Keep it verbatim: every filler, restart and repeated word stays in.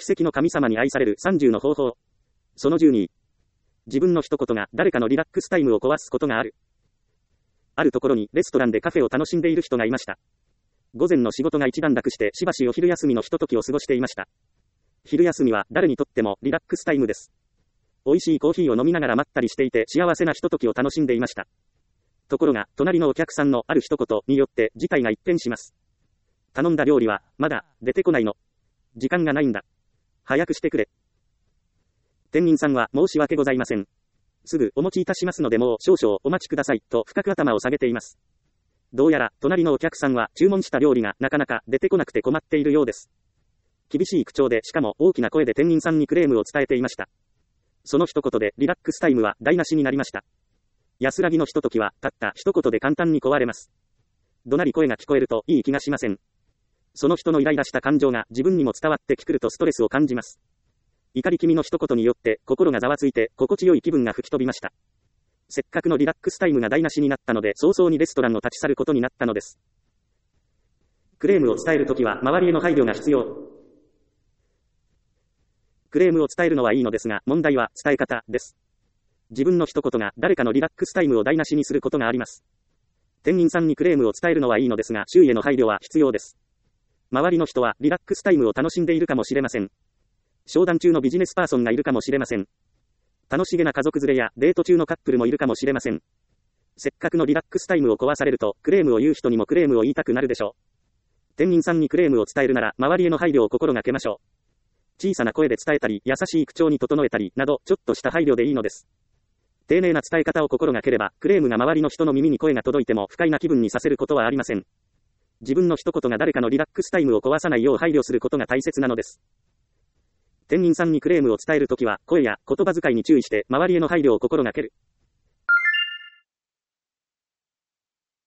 奇跡の神様に愛されるさんじゅうの方法。そのじゅうに。自分の一言が誰かのリラックスタイムを壊すことがある。あるところにレストランでカフェを楽しんでいる人がいました。午前の仕事が一段落してしばしお昼休みのひとときを過ごしていました。昼休みは誰にとってもリラックスタイムです。美味しいコーヒーを飲みながらまったりしていて幸せなひとときを楽しんでいました。ところが、隣のお客さんのある一言によって事態が一変します。頼んだ料理は、まだ、出てこないの。時間がないんだ。早くしてくれ。店員さんは申し訳ございません。すぐお持ちいたしますのでもう少々お待ちくださいと深く頭を下げています。どうやら隣のお客さんは注文した料理がなかなか出てこなくて困っているようです。厳しい口調でしかも大きな声で店員さんにクレームを伝えていました。その一言でリラックスタイムは台無しになりました。安らぎのひとときはたった一言で簡単に壊れます。怒鳴り声が聞こえるといい気がしません。その人のイライラした感情が自分にも伝わってくるとストレスを感じます。怒り気味の一言によって心がざわついて心地よい気分が吹き飛びました。せっかくのリラックスタイムが台無しになったので早々にレストランを立ち去ることになったのです。クレームを伝えるときは周りへの配慮が必要。クレームを伝えるのはいいのですが問題は伝え方です。自分の一言が誰かのリラックスタイムを台無しにすることがあります。店員さんにクレームを伝えるのはいいのですが周囲への配慮は必要です。周りの人はリラックスタイムを楽しんでいるかもしれません。商談中のビジネスパーソンがいるかもしれません。楽しげな家族連れやデート中のカップルもいるかもしれません。せっかくのリラックスタイムを壊されるとクレームを言う人にもクレームを言いたくなるでしょう。店員さんにクレームを伝えるなら周りへの配慮を心がけましょう。小さな声で伝えたり優しい口調に整えたりなどちょっとした配慮でいいのです。丁寧な伝え方を心がければクレームが周りの人の耳に声が届いても不快な気分にさせることはありません。自分の一言が誰かのリラックスタイムを壊さないよう配慮することが大切なのです。店員さんにクレームを伝えるときは声や言葉遣いに注意して周りへの配慮を心がける。